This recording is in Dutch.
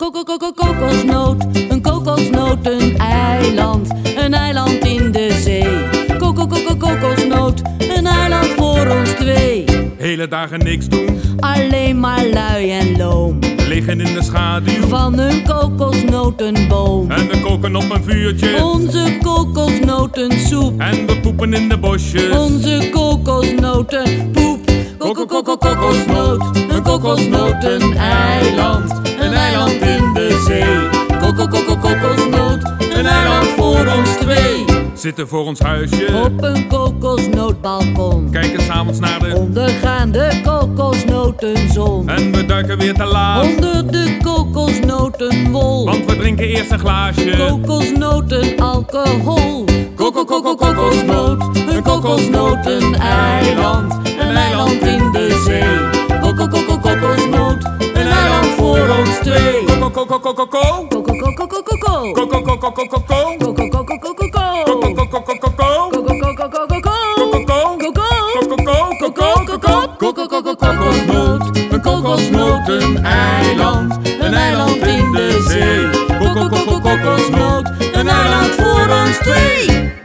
Kokosnoot, een kokosnoot, een eiland in de zee. Kokosnoot, een eiland voor ons twee. Hele dagen niks doen, Alleen maar lui en loom, liggen in de schaduw van een kokosnotenboom. en we koken op een vuurtje Onze kokosnotensoep, en we poepen in de bosjes. onze kokosnotenpoep. Kokosnoot, een kokosnoot, een eiland in de zee. Kokosnoot, een eiland voor ons twee. Zitten voor ons huisje, Op een kokosnootbalkon, kijken s'avonds naar de ondergaande kokosnotenzon. en we duiken weer te laat, Onder de kokosnotenwol, want we drinken eerst een glaasje. kokosnoten alcohol. Kokosnoot, een kokosnoot, een eiland in de zee. Kokosnoot, een eiland voor ons twee. Kokokokokoko, kokokokokoko, Kokosnoot, een kokosnoot, een eiland in de zee. Kokosnoot, een eiland voor ons twee.